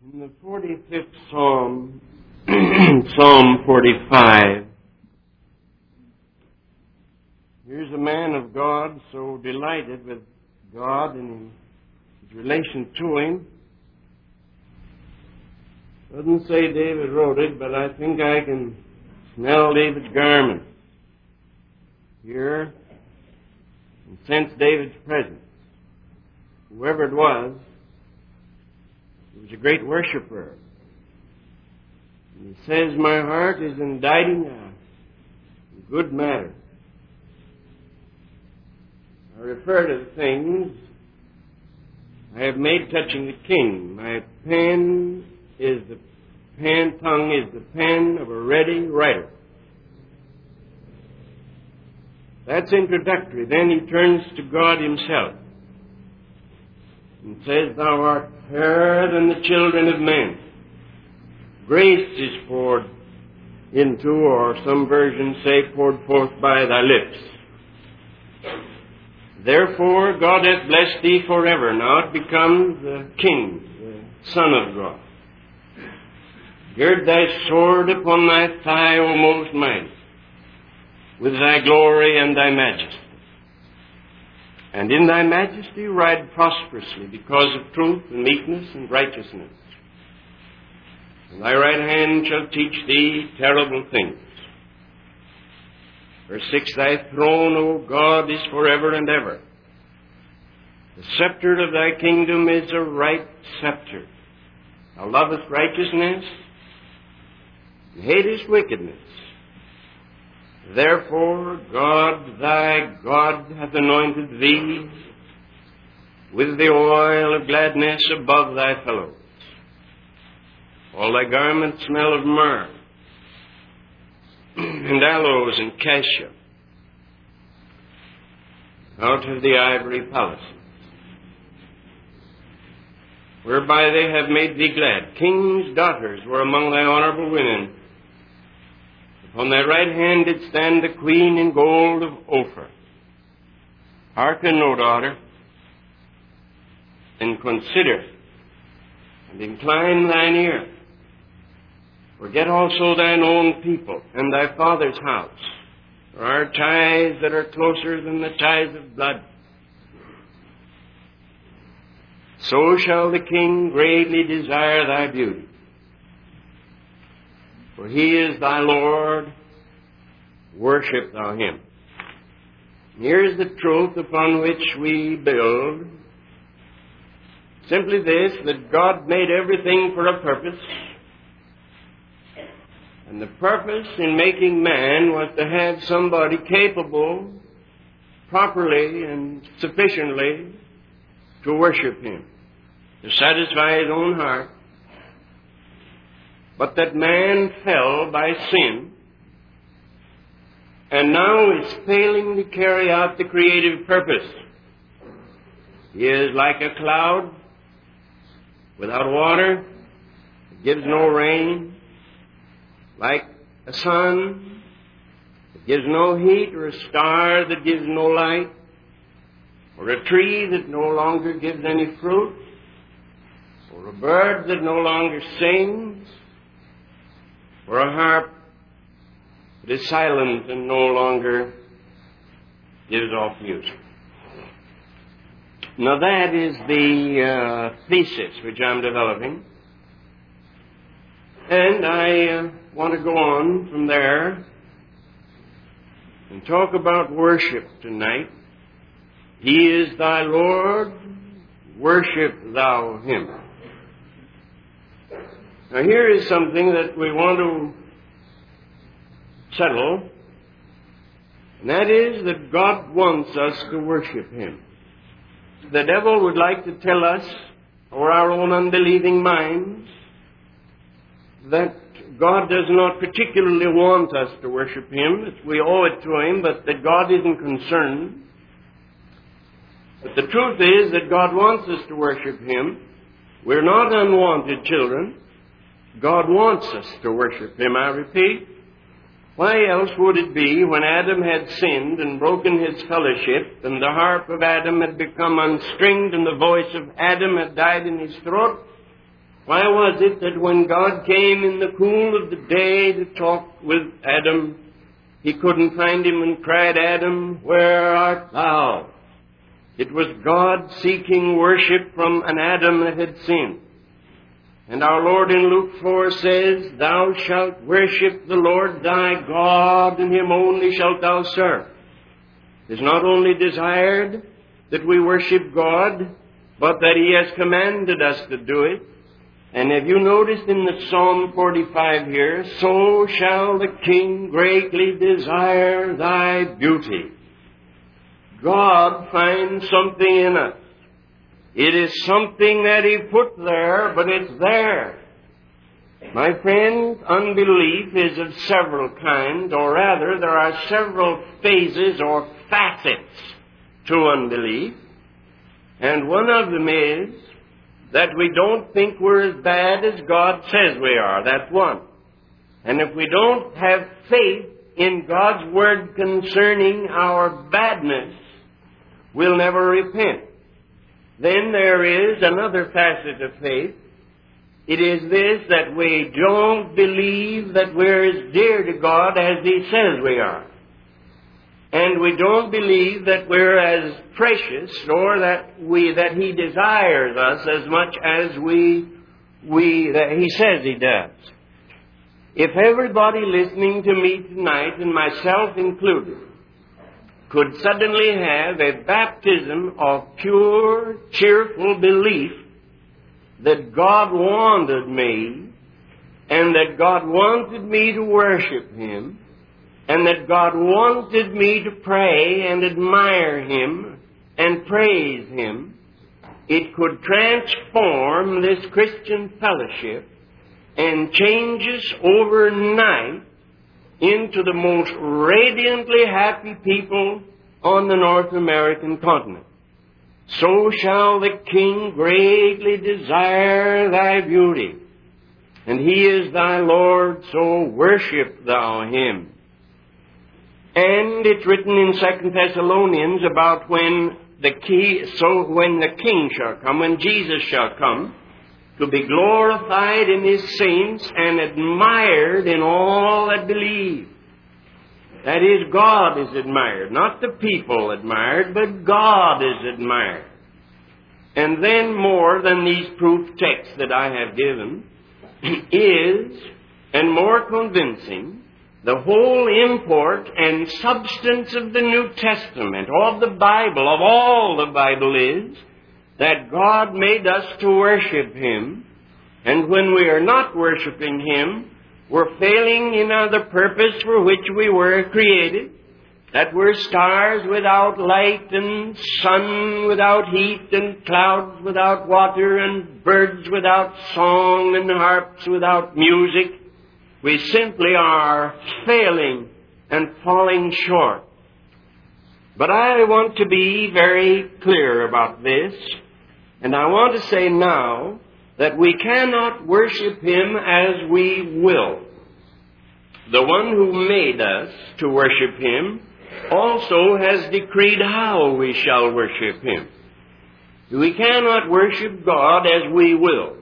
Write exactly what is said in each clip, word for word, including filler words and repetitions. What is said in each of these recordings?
In the forty-fifth Psalm, Psalm forty-five, here's a man of God so delighted with God and his relation to Him. Doesn't say David wrote it, but I think I can smell David's garment here and sense David's presence. Whoever it was, he was a great worshiper. And he says, my heart is inditing a good matter. I refer to the things I have made touching the king. My pen is the pen, tongue is the pen of a ready writer. That's introductory. Then he turns to God Himself and says, thou art fairer than the children of men. Grace is poured into, or some versions say poured forth by thy lips. Therefore God hath blessed thee forever. Now it becomes the King, the Son of God. Gird thy sword upon thy thigh, O most mighty, with thy glory and thy majesty. And in thy majesty ride prosperously because of truth and meekness and righteousness. And thy right hand shall teach thee terrible things. Verse six, thy throne, O God, is forever and ever. The scepter of thy kingdom is a right scepter. Thou lovest righteousness and hatest wickedness. Therefore God, thy God, hath anointed thee with the oil of gladness above thy fellows. All thy garments smell of myrrh and aloes and cassia out of the ivory palaces, whereby they have made thee glad. Kings' daughters were among thy honorable women. On thy right hand did stand the queen in gold of Ophir. Hearken, O daughter, and consider, and incline thine ear. Forget also thine own people and thy father's house. There are ties that are closer than the ties of blood. So shall the king greatly desire thy beauty. For He is thy Lord, worship thou Him. Here's the truth upon which we build. Simply this, that God made everything for a purpose. And the purpose in making man was to have somebody capable, properly and sufficiently, to worship Him, to satisfy his own heart. But that man fell by sin and now is failing to carry out the creative purpose. He is like a cloud without water, it gives no rain, like a sun that gives no heat, or a star that gives no light, or a tree that no longer gives any fruit, or a bird that no longer sings, or a harp that is silent and no longer gives off music. Now that is the uh, thesis which I'm developing. And I uh, want to go on from there and talk about worship tonight. He is thy Lord, worship thou Him. Now here is something that we want to settle, and that is that God wants us to worship Him. The devil would like to tell us, or our own unbelieving minds, that God does not particularly want us to worship Him, that we owe it to Him, but that God isn't concerned. But the truth is that God wants us to worship Him. We're not unwanted children. God wants us to worship Him, I repeat. Why else would it be when Adam had sinned and broken his fellowship, and the harp of Adam had become unstringed, and the voice of Adam had died in his throat, Why was it that when God came in the cool of the day to talk with Adam, he couldn't find him and cried, Adam, where art thou? It was God seeking worship from an Adam that had sinned. And our Lord in Luke four says, Thou shalt worship the Lord thy God, and him only shalt thou serve. It is not only desired that we worship God, but that he has commanded us to do it. And have you noticed in the Psalm forty-five here, So shall the king greatly desire thy beauty. God finds something in us. It is something that he put there, but it's there. My friends, unbelief is of several kinds, or rather, there are several phases or facets to unbelief. And one of them is that we don't think we're as bad as God says we are. That's one. And if we don't have faith in God's word concerning our badness, we'll never repent. Then there is another facet of faith. It is this, that we don't believe that we're as dear to God as he says we are. And we don't believe that we're as precious, or that we that he desires us as much as we we that he says he does. If everybody listening to me tonight, and myself included, could suddenly have a baptism of pure, cheerful belief that God wanted me, and that God wanted me to worship him, and that God wanted me to pray and admire him and praise him, it could transform this Christian fellowship and change us overnight into the most radiantly happy people on the North American continent. So shall the king greatly desire thy beauty, and he is thy Lord, so worship thou him. And it's written in Second Thessalonians about when the key, so when the king shall come, when Jesus shall come, to be glorified in his saints and admired in all that believe. That is, God is admired, not the people admired, but God is admired. And then more than these proof texts that I have given is, and more convincing, the whole import and substance of the New Testament, of the Bible, of all the Bible is, that God made us to worship him, and when we are not worshiping him, we're failing in the purpose for which we were created, that we're stars without light, and sun without heat, and clouds without water, and birds without song, and harps without music. We simply are failing and falling short. But I want to be very clear about this, and I want to say now that we cannot worship him as we will. The one who made us to worship him also has decreed how we shall worship him. We cannot worship God as we will.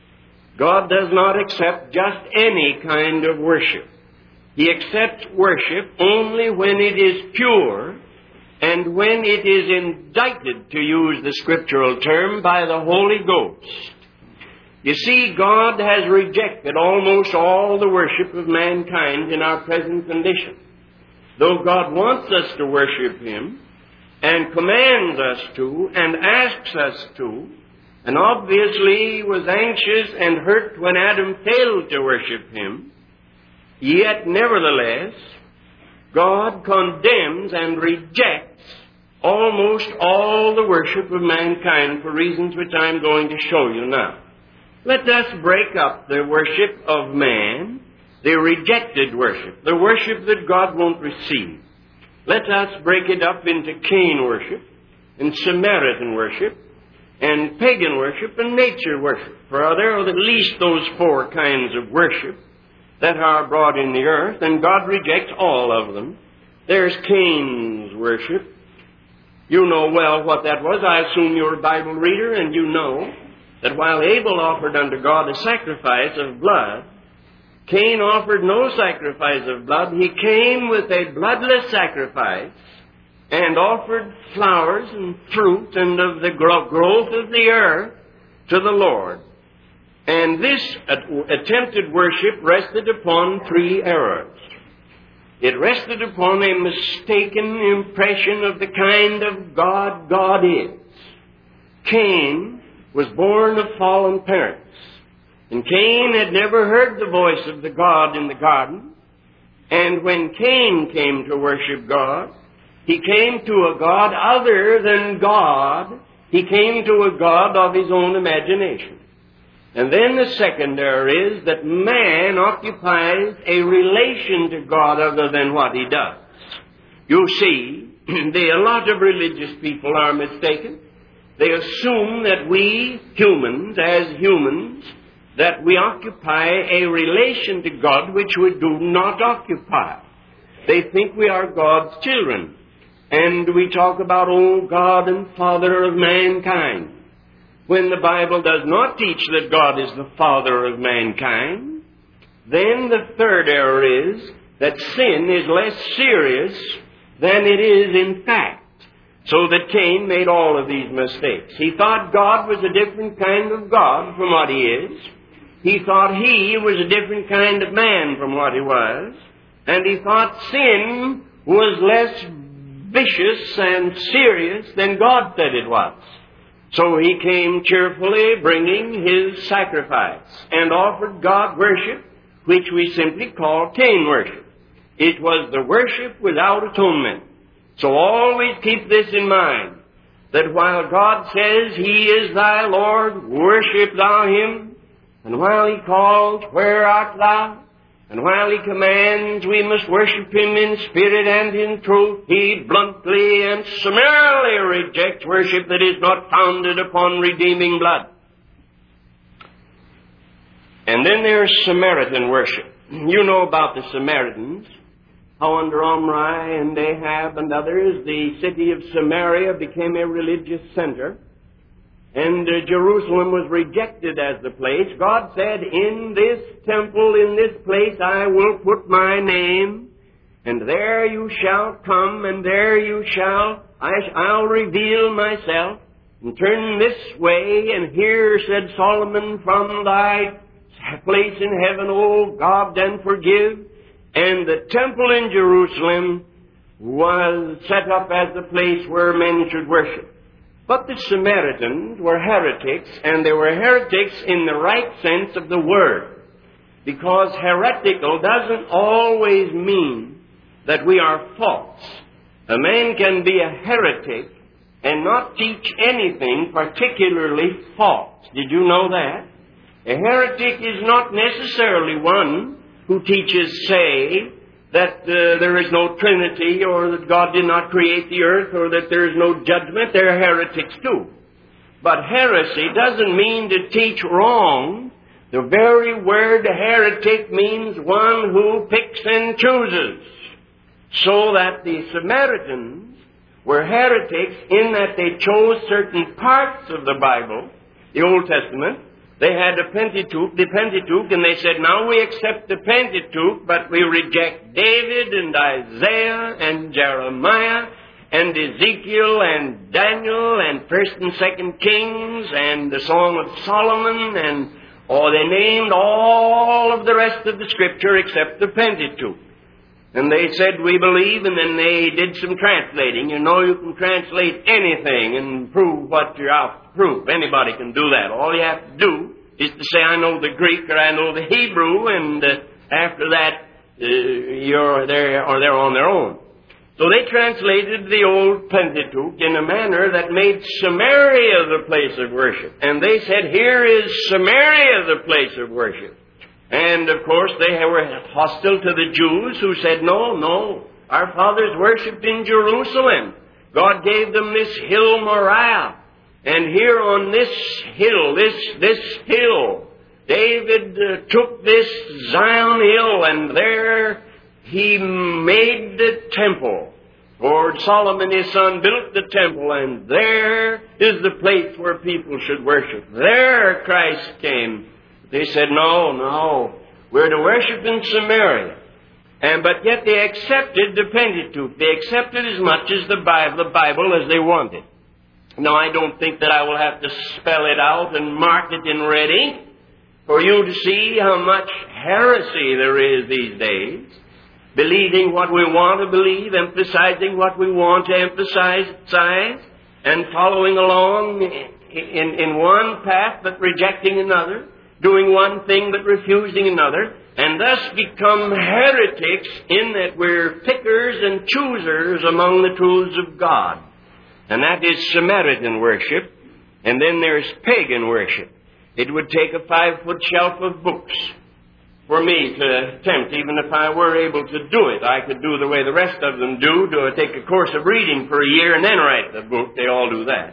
God does not accept just any kind of worship. He accepts worship only when it is pure and when it is indicted, to use the scriptural term, by the Holy Ghost. You see, God has rejected almost all the worship of mankind in our present condition. Though God wants us to worship him and commands us to and asks us to, and obviously was anxious and hurt when Adam failed to worship him, yet nevertheless, God condemns and rejects almost all the worship of mankind for reasons which I'm going to show you now. Let us break up the worship of man, the rejected worship, the worship that God won't receive. Let us break it up into Cain worship and Samaritan worship and pagan worship and nature worship. For there are at least those four kinds of worship that are brought in the earth, and God rejects all of them. There's Cain's worship. You know well what that was. I assume you're a Bible reader, and you know that while Abel offered unto God a sacrifice of blood, Cain offered no sacrifice of blood. He came with a bloodless sacrifice and offered flowers and fruit and of the gro- growth of the earth to the Lord. And this attempted worship rested upon three errors. It rested upon a mistaken impression of the kind of God God is. Cain was born of fallen parents, and Cain had never heard the voice of the God in the garden. And when Cain came to worship God, he came to a God other than God. He came to a God of his own imagination. And then the second error is that man occupies a relation to God other than what he does. You see, the, a lot of religious people are mistaken. They assume that we humans, as humans, that we occupy a relation to God which we do not occupy. They think we are God's children. And we talk about, oh, God and Father of mankind, when the Bible does not teach that God is the Father of mankind. Then the third error is that sin is less serious than it is in fact. So that Cain made all of these mistakes. He thought God was a different kind of God from what he is. He thought he was a different kind of man from what he was. And he thought sin was less vicious and serious than God said it was. So he came cheerfully bringing his sacrifice and offered God worship, which we simply call Cain worship. It was the worship without atonement. So always keep this in mind, that while God says He is thy Lord, worship thou Him, and while He calls, where art thou? And while He commands we must worship Him in spirit and in truth, He bluntly and summarily rejects worship that is not founded upon redeeming blood. And then there's Samaritan worship. You know about the Samaritans, how under Omri and Ahab and others, the city of Samaria became a religious center, and uh, Jerusalem was rejected as the place. God said, in this temple, in this place, I will put my name, and there you shall come, and there you shall, I, I'll reveal myself, and turn this way, and here, said Solomon, from thy place in heaven, O God, and forgive. And the temple in Jerusalem was set up as the place where men should worship. But the Samaritans were heretics, and they were heretics in the right sense of the word. Because heretical doesn't always mean that we are false. A man can be a heretic and not teach anything particularly false. Did you know that? A heretic is not necessarily one who teaches, say, that uh, there is no Trinity, or that God did not create the earth, or that there is no judgment. They're heretics too. But heresy doesn't mean to teach wrong. The very word heretic means one who picks and chooses. So that the Samaritans were heretics in that they chose certain parts of the Bible, the Old Testament. They had the Pentateuch, the Pentateuch, and they said, now we accept the Pentateuch, but we reject David and Isaiah and Jeremiah and Ezekiel and Daniel and First and Second Kings and the Song of Solomon, and oh, they named all of the rest of the Scripture except the Pentateuch. And they said, we believe, and then they did some translating. You know, you can translate anything and prove what you're out to prove. Anybody can do that. All you have to do is to say, I know the Greek or I know the Hebrew, and uh, after that, uh, you're there, or they're on their own. So they translated the old Pentateuch in a manner that made Samaria the place of worship. And they said, here is Samaria the place of worship. And, of course, they were hostile to the Jews who said, no, no, our fathers worshipped in Jerusalem. God gave them this hill Moriah. And here on this hill, this, this hill, David uh, took this Zion hill, and there he made the temple. For Solomon his son built the temple, and there is the place where people should worship. There Christ came. They said, no, no, we're to worship in Samaria. And but yet they accepted the Pentateuch. They accepted as much as the Bible, the Bible as they wanted. Now, I don't think that I will have to spell it out and mark it in ready for you to see how much heresy there is these days. Believing what we want to believe, emphasizing what we want to emphasize, and following along in, in one path but rejecting another, doing one thing but refusing another, and thus become heretics in that we're pickers and choosers among the truths of God. And that is Samaritan worship, and then there's pagan worship. It would take a five-foot shelf of books for me to attempt, even if I were able to do it. I could do the way the rest of them do, to take a course of reading for a year and then write the book. They all do that.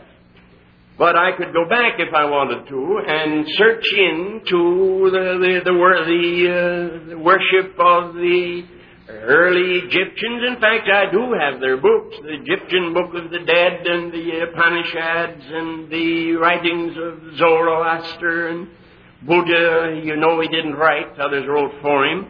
But I could go back if I wanted to and search into the the the, the, uh, the worship of the early Egyptians. In fact, I do have their books, the Egyptian Book of the Dead and the Upanishads and the writings of Zoroaster and Buddha. You know he didn't write, others wrote for him.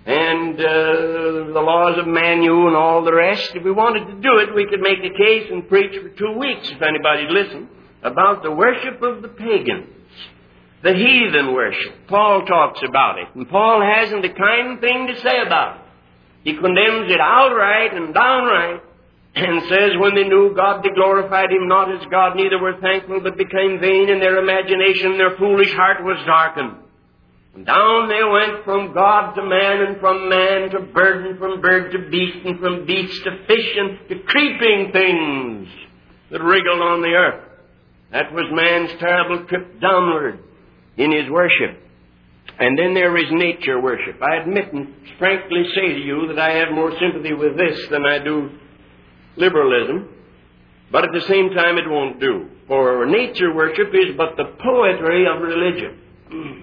And uh, the laws of Manu and all the rest. If we wanted to do it, we could make a case and preach for two weeks, if anybody'd listen, about the worship of the pagans, the heathen worship. Paul talks about it, and Paul hasn't a kind thing to say about it. He condemns it outright and downright, and says, when they knew God, they glorified him not as God, neither were thankful, but became vain in their imagination. Their foolish heart was darkened. And down they went from God to man, and from man to bird, and from bird to beast, and from beast to fish, and to creeping things that wriggled on the earth. That was man's terrible trip downward in his worship. And then there is nature worship. I admit and frankly say to you that I have more sympathy with this than I do liberalism, but at the same time it won't do. For nature worship is but the poetry of religion.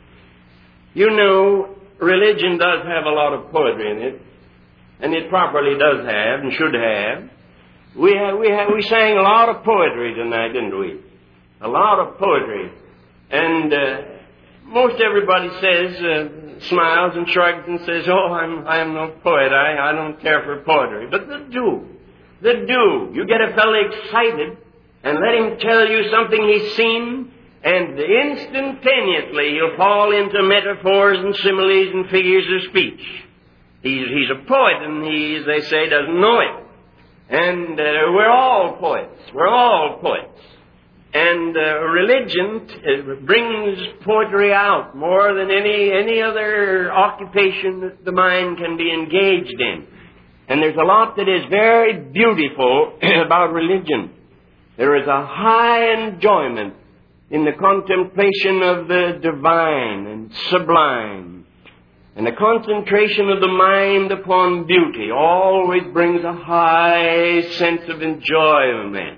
You know, religion does have a lot of poetry in it, and it properly does have and should have. We have, we have, we sang a lot of poetry tonight, didn't we? A lot of poetry. And uh, most everybody says, uh, smiles and shrugs and says, oh, I'm, I'm no poet. I, I don't care for poetry. But they do. They do. You get a fellow excited and let him tell you something he's seen, and instantaneously he'll fall into metaphors and similes and figures of speech. He's, he's a poet, and he, as they say, doesn't know it. And uh, we're all poets. We're all poets. And uh, religion t- brings poetry out more than any, any other occupation that the mind can be engaged in. And there's a lot that is very beautiful about religion. There is a high enjoyment in the contemplation of the divine and sublime. And the concentration of the mind upon beauty always brings a high sense of enjoyment.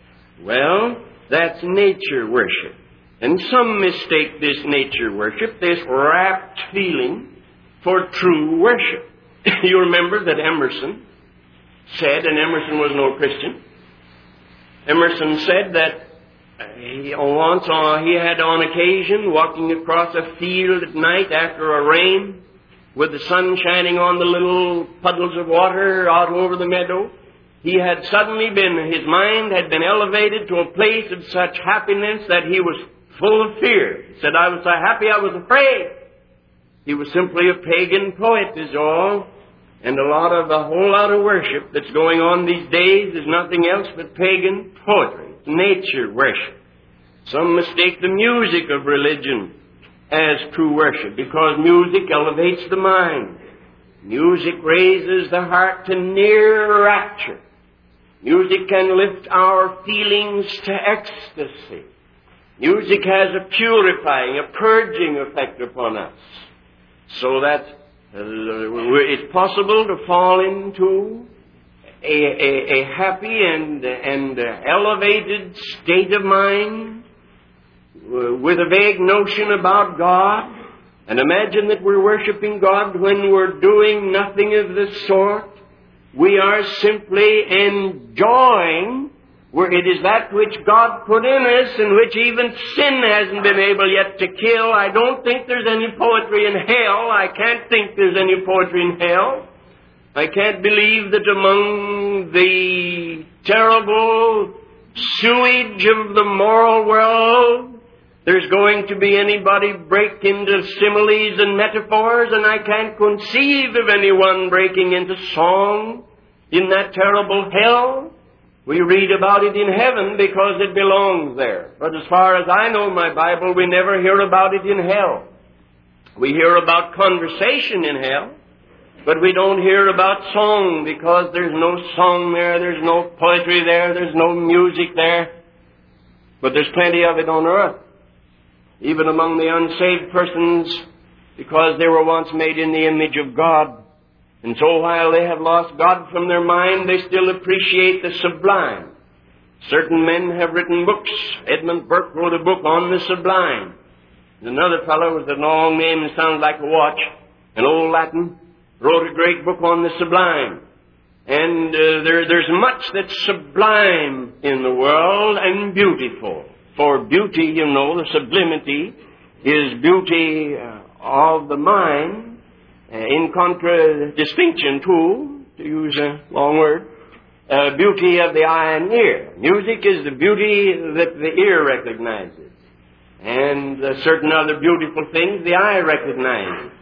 Well, that's nature worship. And some mistake this nature worship, this rapt feeling, for true worship. You remember that Emerson said, and Emerson was no Christian, Emerson said that he, once uh, he had on occasion walking across a field at night after a rain with the sun shining on the little puddles of water out over the meadow. He had suddenly been, his mind had been elevated to a place of such happiness that he was full of fear. He said, I was so happy I was afraid. He was simply a pagan poet is all. And a lot of, a whole lot of worship that's going on these days is nothing else but pagan poetry. It's nature worship. Some mistake the music of religion as true worship because music elevates the mind. Music raises the heart to near rapture. Music can lift our feelings to ecstasy. Music has a purifying, a purging effect upon us. So that uh, it's possible to fall into a, a, a happy and, and uh, elevated state of mind uh, with a vague notion about God, and imagine that we're worshiping God when we're doing nothing of the sort. We are simply enjoying where it is that which God put in us and which even sin hasn't been able yet to kill. I don't think there's any poetry in hell. I can't think there's any poetry in hell. I can't believe that among the terrible sewage of the moral world there's going to be anybody break into similes and metaphors, and I can't conceive of anyone breaking into song in that terrible hell. We read about it in heaven because it belongs there. But as far as I know my Bible, we never hear about it in hell. We hear about conversation in hell, but we don't hear about song because there's no song there, there's no poetry there, there's no music there. But there's plenty of it on earth, even among the unsaved persons, because they were once made in the image of God. And so while they have lost God from their mind, they still appreciate the sublime. Certain men have written books. Edmund Burke wrote a book on the sublime. And another fellow with a long name that sounds like a watch, an old Latin, wrote a great book on the sublime. And uh, there, there's much that's sublime in the world and beautiful. For beauty, you know, the sublimity is beauty uh, of the mind, uh, in contradistinction to, to use a long word, uh, beauty of the eye and ear. Music is the beauty that the ear recognizes, and uh, certain other beautiful things the eye recognizes.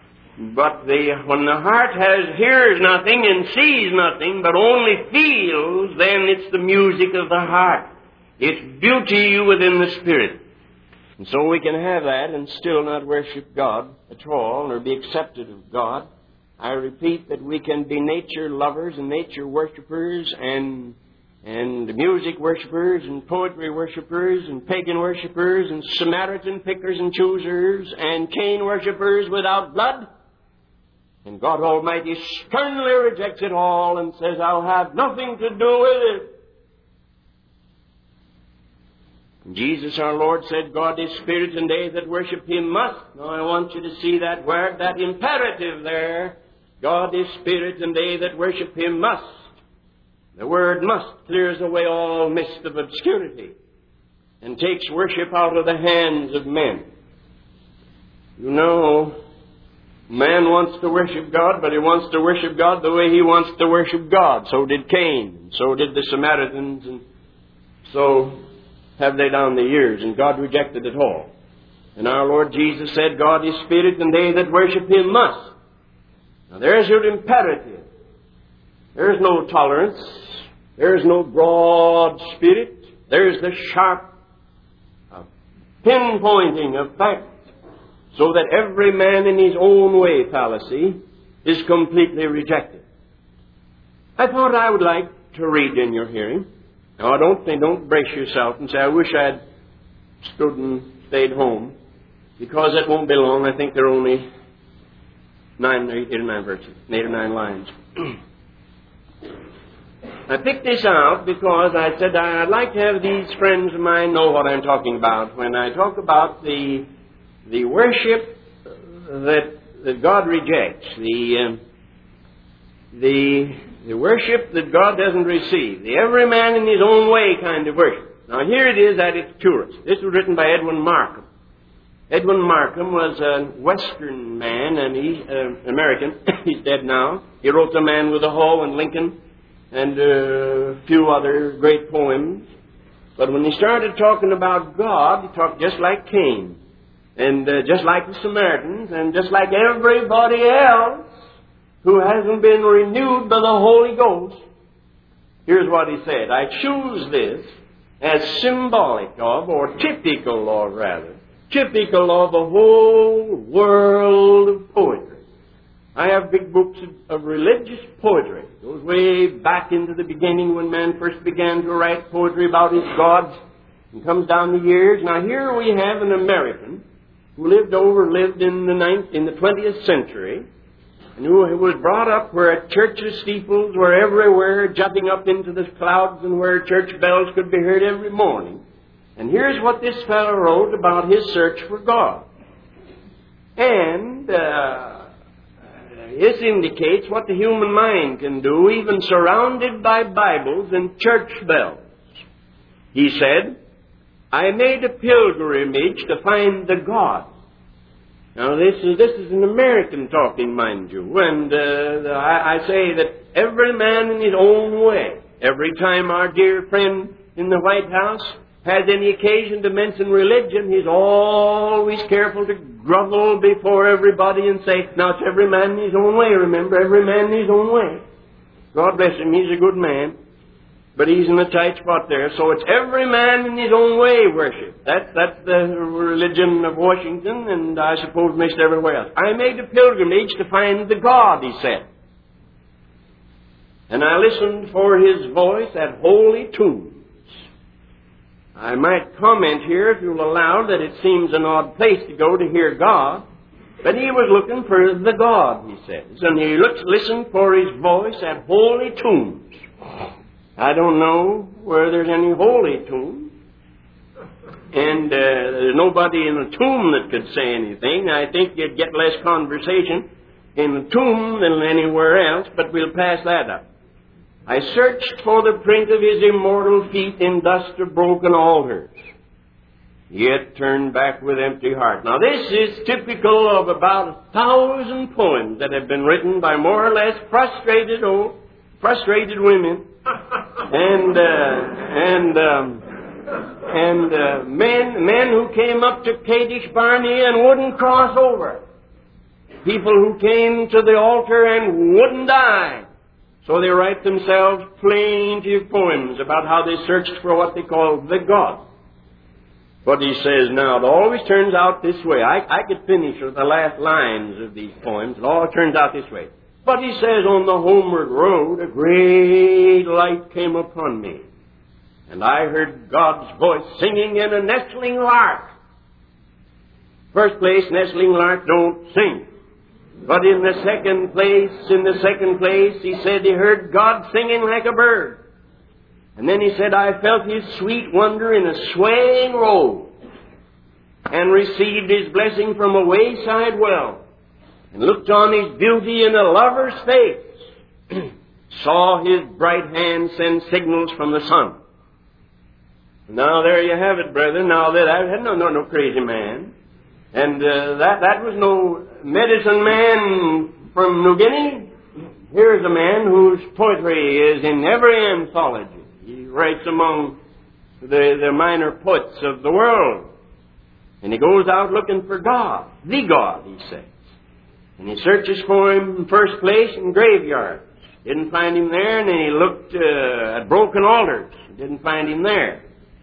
But the, when the heart has hears nothing and sees nothing, but only feels, then it's the music of the heart. It's beauty within the Spirit. And so we can have that and still not worship God at all or be accepted of God. I repeat that we can be nature lovers and nature worshippers and and music worshippers and poetry worshippers and pagan worshippers and Samaritan pickers and choosers and Cain worshippers without blood. And God Almighty sternly rejects it all and says, I'll have nothing to do with it. Jesus our Lord said, God is Spirit, and they that worship Him must. Now I want you to see that word, that imperative there. God is Spirit, and they that worship Him must. The word must clears away all mist of obscurity and takes worship out of the hands of men. You know, man wants to worship God, but he wants to worship God the way he wants to worship God. So did Cain, so did the Samaritans, and so have they down the years, and God rejected it all. And our Lord Jesus said, God is Spirit, and they that worship Him must. Now there's your imperative. There's no tolerance. There's no broad spirit. There's the sharp uh, pinpointing of fact, so that every man in his own way fallacy is completely rejected. I thought I would like to read in your hearing. Now, don't think, don't brace yourself and say, I wish I'd stood and stayed home, because it won't be long. I think there are only nine, eight or nine verses, eight or nine lines. I picked this out because I said I'd like to have these friends of mine know what I'm talking about when I talk about the the worship that that God rejects, the um, the The worship that God doesn't receive. The every man in his own way kind of worship. Now here it is at its purest. This was written by Edwin Markham. Edwin Markham was a Western man, and he's uh, American. He's dead now. He wrote The Man with a Hoe and Lincoln and uh, a few other great poems. But when he started talking about God, he talked just like Cain, and uh, just like the Samaritans, and just like everybody else who hasn't been renewed by the Holy Ghost. Here's what he said. I choose this as symbolic of, or typical of rather, typical of the whole world of poetry. I have big books of, of religious poetry. It goes way back into the beginning when man first began to write poetry about his gods, and comes down the years. Now here we have an American who lived over, lived in the ninth, in the twentieth century, and who was brought up where churches' steeples were everywhere, jumping up into the clouds, and where church bells could be heard every morning. And here's what this fellow wrote about his search for God. And uh, this indicates what the human mind can do, even surrounded by Bibles and church bells. He said, I made a pilgrimage to find the God. Now, this is this is an American talking, mind you, and uh, I, I say that every man in his own way. Every time our dear friend in the White House has any occasion to mention religion, he's always careful to grovel before everybody and say, now it's every man in his own way, remember, every man in his own way. God bless him, he's a good man, but he's in a tight spot there, so it's every man in his own way worship. That, that's the religion of Washington, and I suppose most everywhere else. I made a pilgrimage to find the God, he said. And I listened for his voice at holy tunes. I might comment here, if you'll allow, that it seems an odd place to go to hear God, but he was looking for the God, he says, and he looked, listened for his voice at holy tunes. I don't know where there's any holy tunes, and uh, there's nobody in a tomb that could say anything. I think you'd get less conversation in a tomb than anywhere else, but we'll pass that up. I searched for the print of his immortal feet in dust of broken altars, yet turned back with empty heart. Now this is typical of about a thousand poems that have been written by more or less frustrated old, frustrated women, and uh, and um, and uh, men men who came up to Kadesh Barnea and wouldn't cross over. People who came to the altar and wouldn't die. So they write themselves plenty of poems about how they searched for what they call the God. But he says, now, it always turns out this way. I, I could finish with the last lines of these poems. It all turns out this way. But he says, on the homeward road, a great light came upon me, and I heard God's voice singing in a nestling lark. First place, nestling lark don't sing. But in the second place, in the second place, he said he heard God singing like a bird. And then he said, I felt his sweet wonder in a swaying robe, and received his blessing from a wayside well, and looked on his beauty in a lover's face, saw his bright hand send signals from the sun. Now there you have it, brethren. Now that I had no, no, no crazy man. And uh, that, that was no medicine man from New Guinea. Here's a man whose poetry is in every anthology. He writes among the, the minor poets of the world. And he goes out looking for God, the God, he says. And he searches for him in first place in graveyards. Didn't find him there, and then he looked uh, at broken altars. Didn't find him there.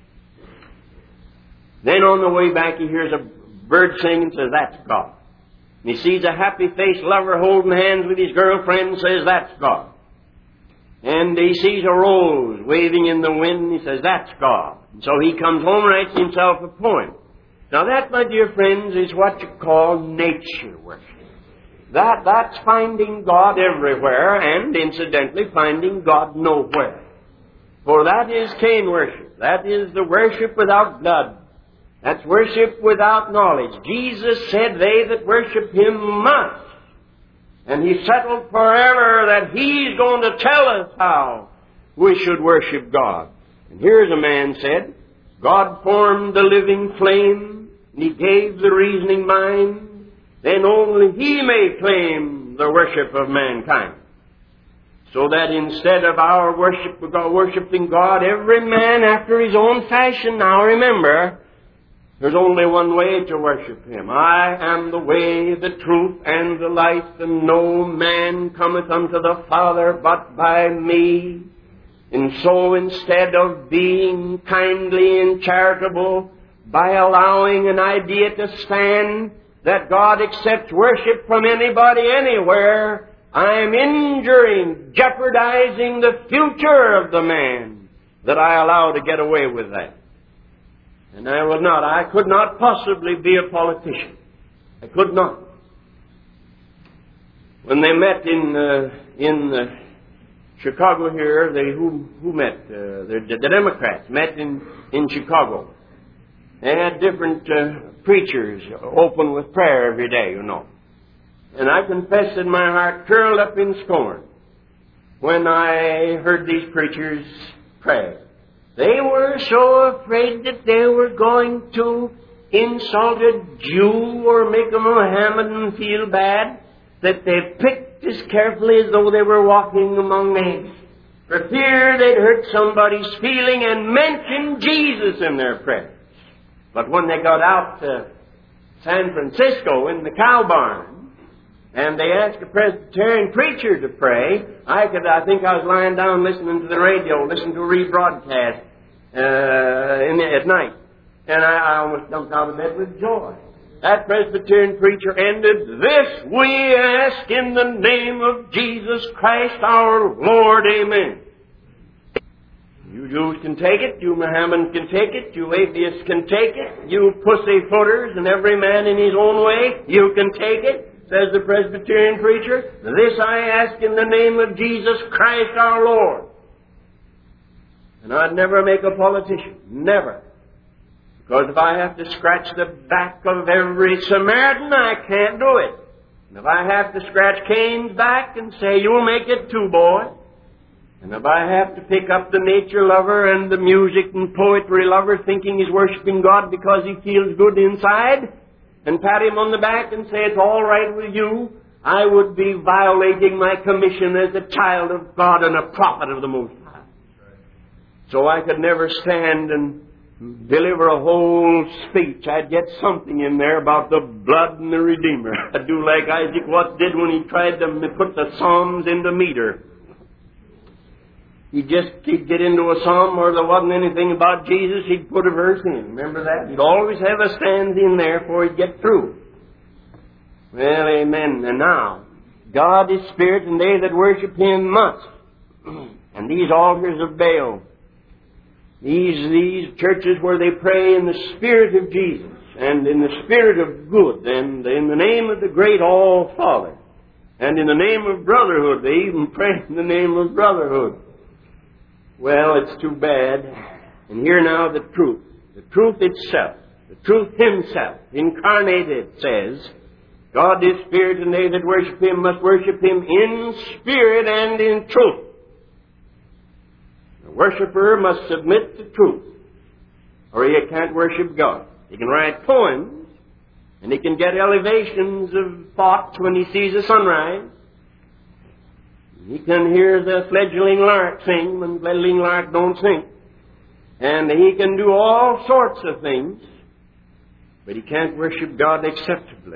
Then on the way back he hears a bird singing and says, that's God. And he sees a happy-faced lover holding hands with his girlfriend and says, that's God. And he sees a rose waving in the wind and he says, that's God. And so he comes home and writes himself a poem. Now that, my dear friends, is what you call nature worship. That, that's finding God everywhere and, incidentally, finding God nowhere. For that is Cain worship. That is the worship without blood. That's worship without knowledge. Jesus said they that worship Him must. And He settled forever that He's going to tell us how we should worship God. And here's a man said, God formed the living flame, and He gave the reasoning mind. Then only He may claim the worship of mankind. So that instead of our worship, worshiping God, every man after his own fashion. Now remember, there's only one way to worship Him. I am the way, the truth, and the life, and no man cometh unto the Father but by me. And so instead of being kindly and charitable by allowing an idea to stand that God accepts worship from anybody anywhere, I'm injuring, jeopardizing the future of the man that I allow to get away with that. And I would not, I could not possibly be a politician. I could not. When they met in uh, in uh, Chicago here, they who who met uh, the, the Democrats met in in Chicago. They had different uh, preachers open with prayer every day, you know. And I confess that my heart curled up in scorn when I heard these preachers pray. They were so afraid that they were going to insult a Jew or make a Mohammedan feel bad that they picked as carefully as though they were walking among men, for fear they'd hurt somebody's feeling and mention Jesus in their prayers. But when they got out to San Francisco in the cow barn, and they asked a Presbyterian preacher to pray, I could, I think I was lying down listening to the radio, listening to a rebroadcast uh, in the, at night, and I, I almost jumped out of bed with joy. That Presbyterian preacher ended, "This we ask in the name of Jesus Christ our Lord, amen." You Jews can take it, you Mohammedans can take it, you atheists can take it, you pussyfooters and every man in his own way, you can take it, says the Presbyterian preacher. "This I ask in the name of Jesus Christ our Lord." And I'd never make a politician, never. Because if I have to scratch the back of every Samaritan, I can't do it. And if I have to scratch Cain's back and say, "You'll make it too, boy," and if I have to pick up the nature lover and the music and poetry lover thinking he's worshiping God because he feels good inside, and pat him on the back and say, "It's all right with you," I would be violating my commission as a child of God and a prophet of the Most High. So I could never stand and deliver a whole speech. I'd get something in there about the blood and the Redeemer. I'd do like Isaac Watts did when he tried to put the Psalms into meter. He'd just he'd get into a psalm where there wasn't anything about Jesus, he'd put a verse in. Remember that? He'd always have a stanza in there before he'd get through. Well, amen. And now, God is Spirit, and they that worship Him must. And these altars of Baal, these, these churches where they pray in the Spirit of Jesus, and in the Spirit of good, and in the name of the great All-Father, and in the name of brotherhood, they even pray in the name of brotherhood. Well, it's too bad. And here now the truth. The truth itself. The truth Himself. Incarnated says, God is Spirit, and they that worship Him must worship Him in spirit and in truth. The worshipper must submit to truth, or he can't worship God. He can write poems, and he can get elevations of thought when he sees a sunrise. He can hear the fledgling lark sing when fledgling lark don't sing. And he can do all sorts of things, but he can't worship God acceptably.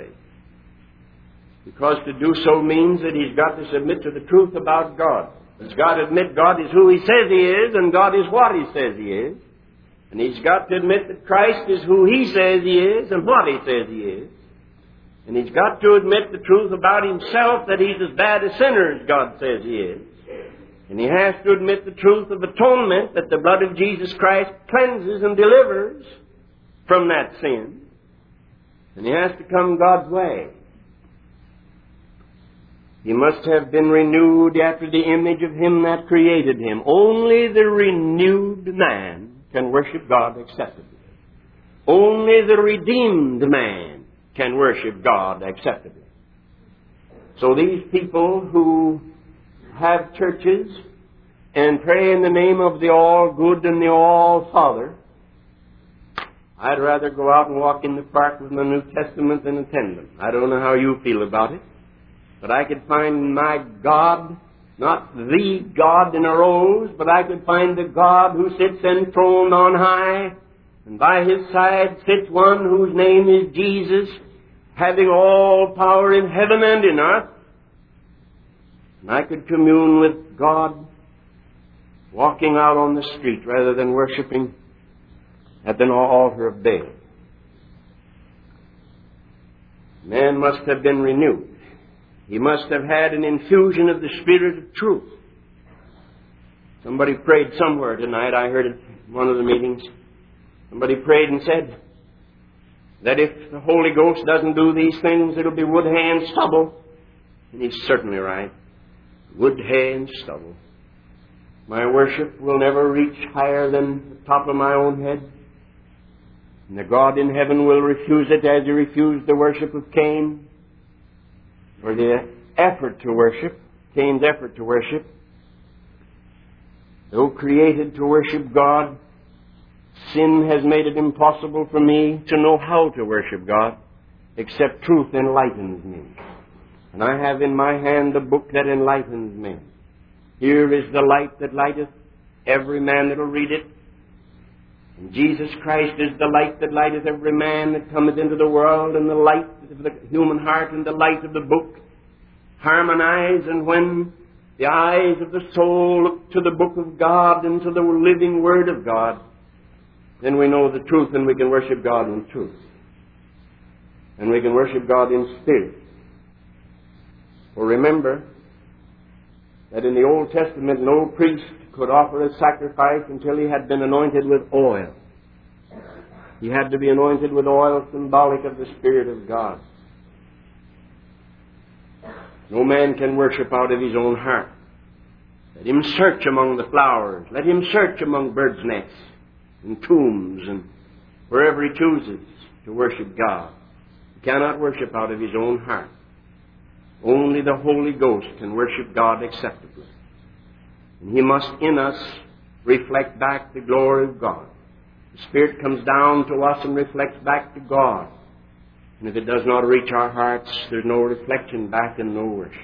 Because to do so means that he's got to submit to the truth about God. He's got to admit God is who He says He is, and God is what He says He is. And he's got to admit that Christ is who He says He is and what He says He is. And he's got to admit the truth about himself, that he's as bad a sinner as God says he is. And he has to admit the truth of atonement, that the blood of Jesus Christ cleanses and delivers from that sin. And he has to come God's way. He must have been renewed after the image of Him that created him. Only the renewed man can worship God acceptably. Only the redeemed man can worship God acceptably. So these people who have churches and pray in the name of the All-Good and the All-Father, I'd rather go out and walk in the park with my New Testament than attend them. I don't know how you feel about it, but I could find my God, not the God in a rose, but I could find the God who sits enthroned on high, and by His side sits one whose name is Jesus, having all power in heaven and in earth. And I could commune with God walking out on the street rather than worshiping at the altar of Baal. Man must have been renewed. He must have had an infusion of the Spirit of truth. Somebody prayed somewhere tonight, I heard it in one of the meetings. Somebody prayed and said that if the Holy Ghost doesn't do these things, it'll be wood, hay, and stubble. And he's certainly right. Wood, hay, and stubble. My worship will never reach higher than the top of my own head. And the God in heaven will refuse it as He refused the worship of Cain. for the effort to worship, Cain's effort to worship. Though created to worship God, sin has made it impossible for me to know how to worship God, except truth enlightens me. And I have in my hand the book that enlightens me. Here is the light that lighteth every man that will read it. And Jesus Christ is the light that lighteth every man that cometh into the world, and the light of the human heart and the light of the book harmonize. And when the eyes of the soul look to the book of God and to the living Word of God, then we know the truth, and we can worship God in truth. And we can worship God in spirit. For remember that in the Old Testament no priest could offer a sacrifice until he had been anointed with oil. He had to be anointed with oil, symbolic of the Spirit of God. No man can worship out of his own heart. Let him search among the flowers. Let him search among birds' nests and tombs and wherever he chooses to worship God. He cannot worship out of his own heart. Only the Holy Ghost can worship God acceptably. And He must in us reflect back the glory of God. The Spirit comes down to us and reflects back to God. And if it does not reach our hearts, there's no reflection back and no worship.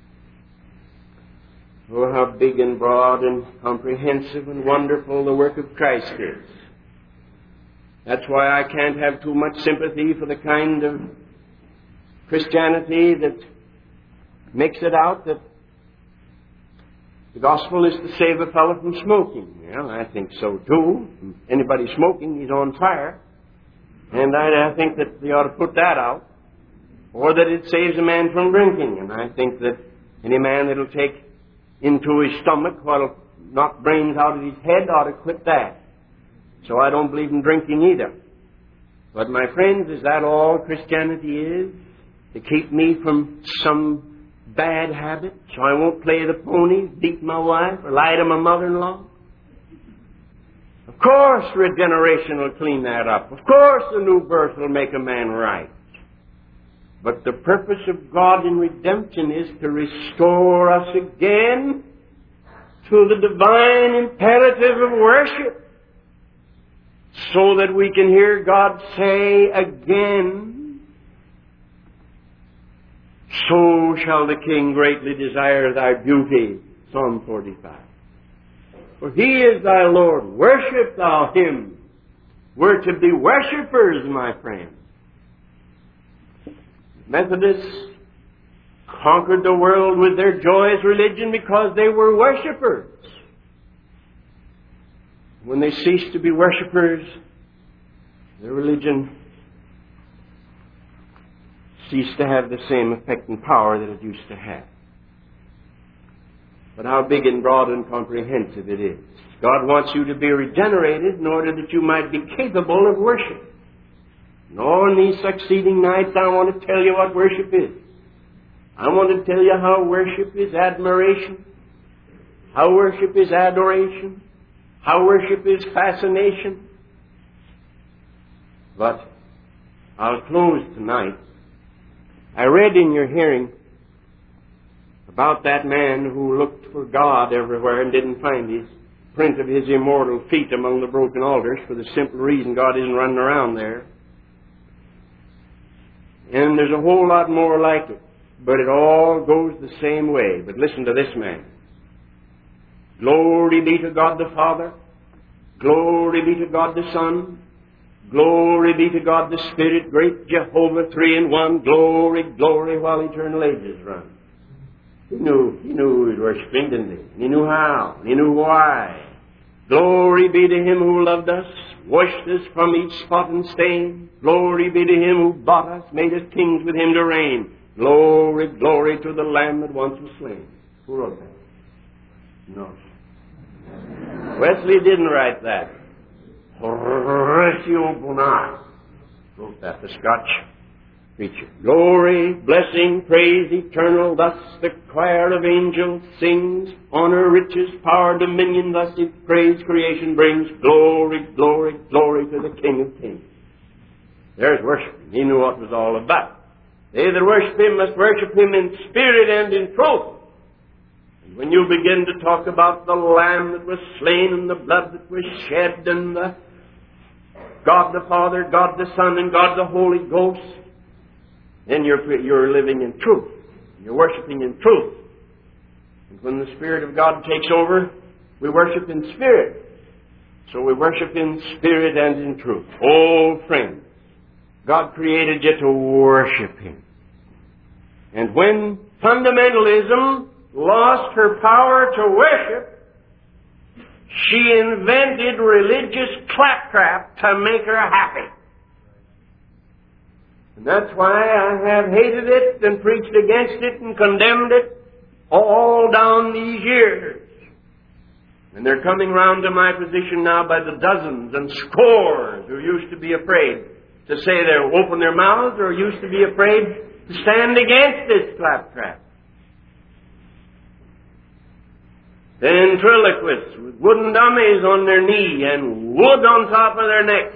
Oh, how big and broad and comprehensive and wonderful the work of Christ is. That's why I can't have too much sympathy for the kind of Christianity that makes it out that the gospel is to save a fellow from smoking. Well, I think so too. Anybody smoking, he's on fire. And I, I think that they ought to put that out. Or that it saves a man from drinking. And I think that any man that will take into his stomach what'll knock brains out of his head ought to quit that. So I don't believe in drinking either. But my friends, is that all Christianity is? To keep me from some bad habit, so I won't play the pony, beat my wife, or lie to my mother-in-law? Of course regeneration will clean that up. Of course the new birth will make a man right. But the purpose of God in redemption is to restore us again to the divine imperative of worship, so that we can hear God say again, "So shall the King greatly desire thy beauty." Psalm forty-five. For He is thy Lord. Worship thou Him. We're to be worshippers, my friend. Methodists conquered the world with their joyous religion because they were worshippers. When they ceased to be worshippers, their religion ceased to have the same effect and power that it used to have. But how big and broad and comprehensive it is. God wants you to be regenerated in order that you might be capable of worship. And all in these succeeding nights, I want to tell you what worship is. I want to tell you how worship is admiration, how worship is adoration, how worship is fascination. But I'll close tonight. I read in your hearing about that man who looked for God everywhere and didn't find His print of His immortal feet among the broken altars, for the simple reason God isn't running around there. And there's a whole lot more like it, but it all goes the same way. But listen to this man. Glory be to God the Father. Glory be to God the Son. Glory be to God the Spirit, great Jehovah, three in one. Glory, glory, while eternal ages run. He knew, he knew he was worshiping, didn't he? He knew how. He knew why. Glory be to Him who loved us, washed us from each spot and stain. Glory be to Him who bought us, made us kings with Him to reign. Glory, glory to the Lamb that once was slain. Who wrote that? No. Wesley didn't write that. Horatio Bonar wrote that, the Scotch preacher. Glory, blessing, praise eternal, thus the choir of angels sings. Honor, riches, power, dominion, thus its praise creation brings. Glory, glory, glory to the King of Kings. There's worship. He knew what it was all about. They that worship Him must worship Him in spirit and in truth. And when you begin to talk about the Lamb that was slain and the blood that was shed and the God the Father, God the Son, and God the Holy Ghost, then you're, you're living in truth. You're worshiping in truth. And when the Spirit of God takes over, we worship in spirit. So we worship in spirit and in truth. Oh, friends, God created you to worship Him. And when fundamentalism lost her power to worship, she invented religious claptrap to make her happy. And that's why I have hated it and preached against it and condemned it all down these years. And they're coming round to my position now by the dozens and scores who used to be afraid to say they'll open their mouths or used to be afraid to stand against this claptrap. Ventriloquists with wooden dummies on their knee and wood on top of their necks,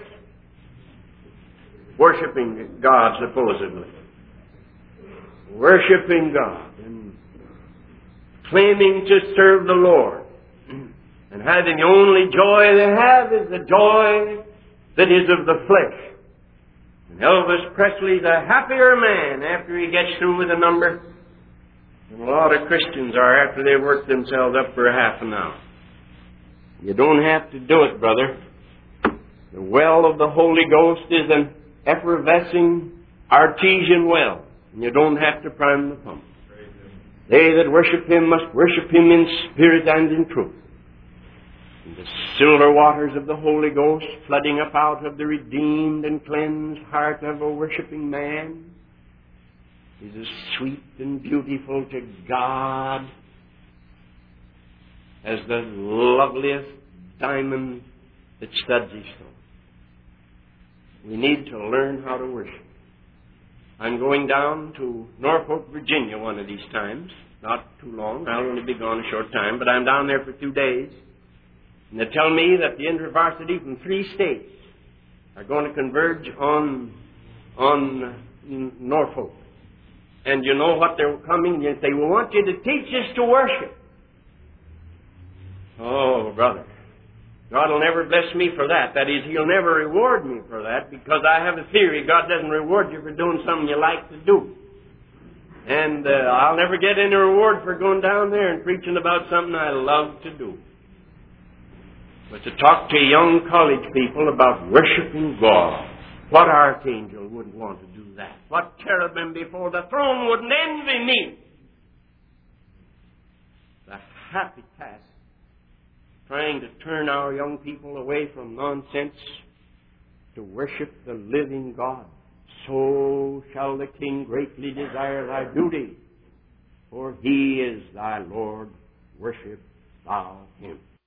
worshiping God supposedly. Worshiping God and claiming to serve the Lord. And having the only joy they have is the joy that is of the flesh. And Elvis Presley's a happier man after he gets through with a number than a lot of Christians are after they've worked themselves up for half an hour. You don't have to do it, brother. The well of the Holy Ghost is an effervescing artesian well, and you don't have to prime the pump. They that worship Him must worship Him in spirit and in truth. And the silver waters of the Holy Ghost flooding up out of the redeemed and cleansed heart of a worshiping man is as sweet and beautiful to God as the loveliest diamond that studs his stone. We need to learn how to worship. I'm going down to Norfolk, Virginia one of these times. Not too long. I'll only be gone a short time, but I'm down there for two days. And they tell me that the InterVarsity from three states are going to converge on, on Norfolk. And you know what they're coming and say, we want you to teach us to worship. Oh, brother. God will never bless me for that. That is, He'll never reward me for that, because I have a theory God doesn't reward you for doing something you like to do. And uh, I'll never get any reward for going down there and preaching about something I love to do. But to talk to young college people about worshiping God, what archangel wouldn't want to do that? What cherubim before the throne wouldn't envy me? The happy task, trying to turn our young people away from nonsense to worship the living God. So shall the King greatly desire thy beauty, for He is thy Lord. Worship thou Him.